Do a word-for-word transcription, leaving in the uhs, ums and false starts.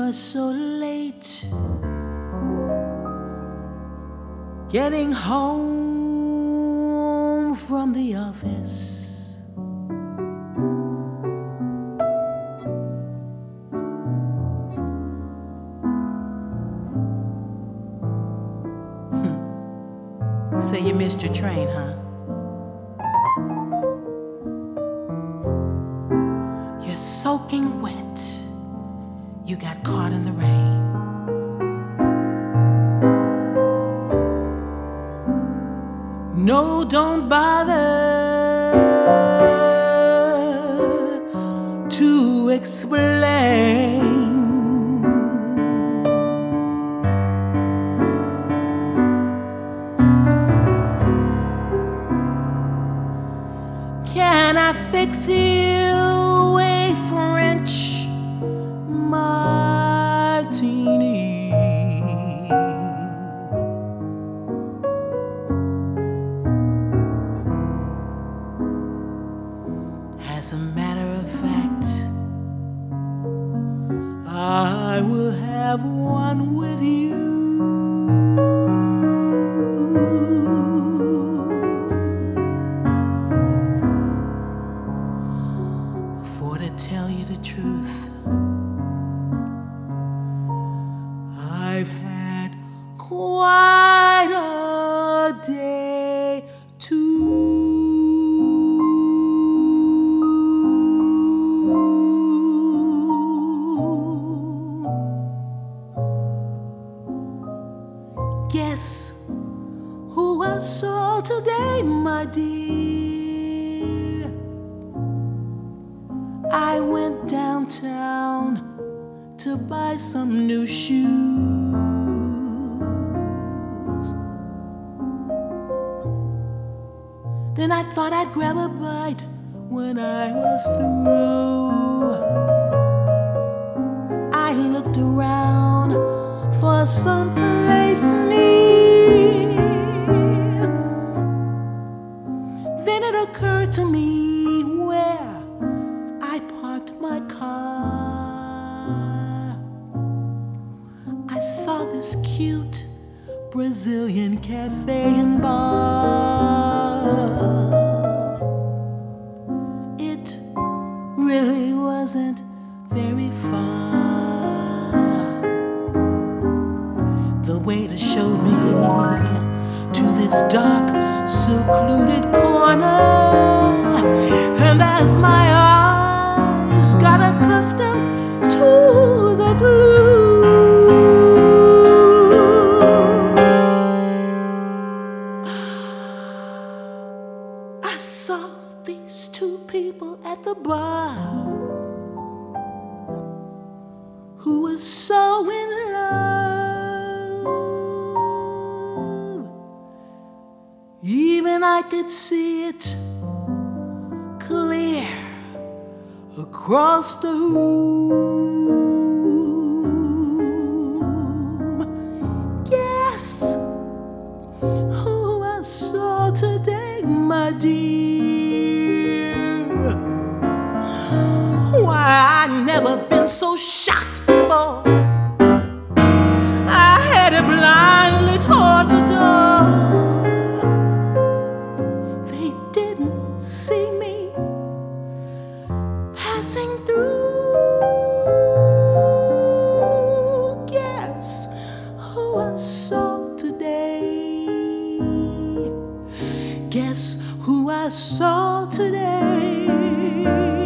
was so late getting home from the office. Hmm. Say you missed your train, huh? You're soaking wet. You got caught in the rain. No, don't bother to explain. Can I fix you a French martini? As a matter of fact, I will have one with you. For to tell you the truth, I've had quite a day too. Guess who I saw today, my dear? I went downtown to buy some new shoes. Then I thought I'd grab a bite when I was through. I looked around for some place near. Then it occurred to me where I parked my car. I saw this cute Brazilian cafe and bar. It really wasn't very far. The waiter showed me to this dark, secluded corner, and as my eyes got accustomed to the gloom, I saw these two people at the bar who was so in love. Even I could see it clear across the room. Guess who I saw today, my dear? Why, I've never been so shocked before. I headed blindly towards the door. They didn't see me passing through. Guess who I saw today? Guess who I saw today?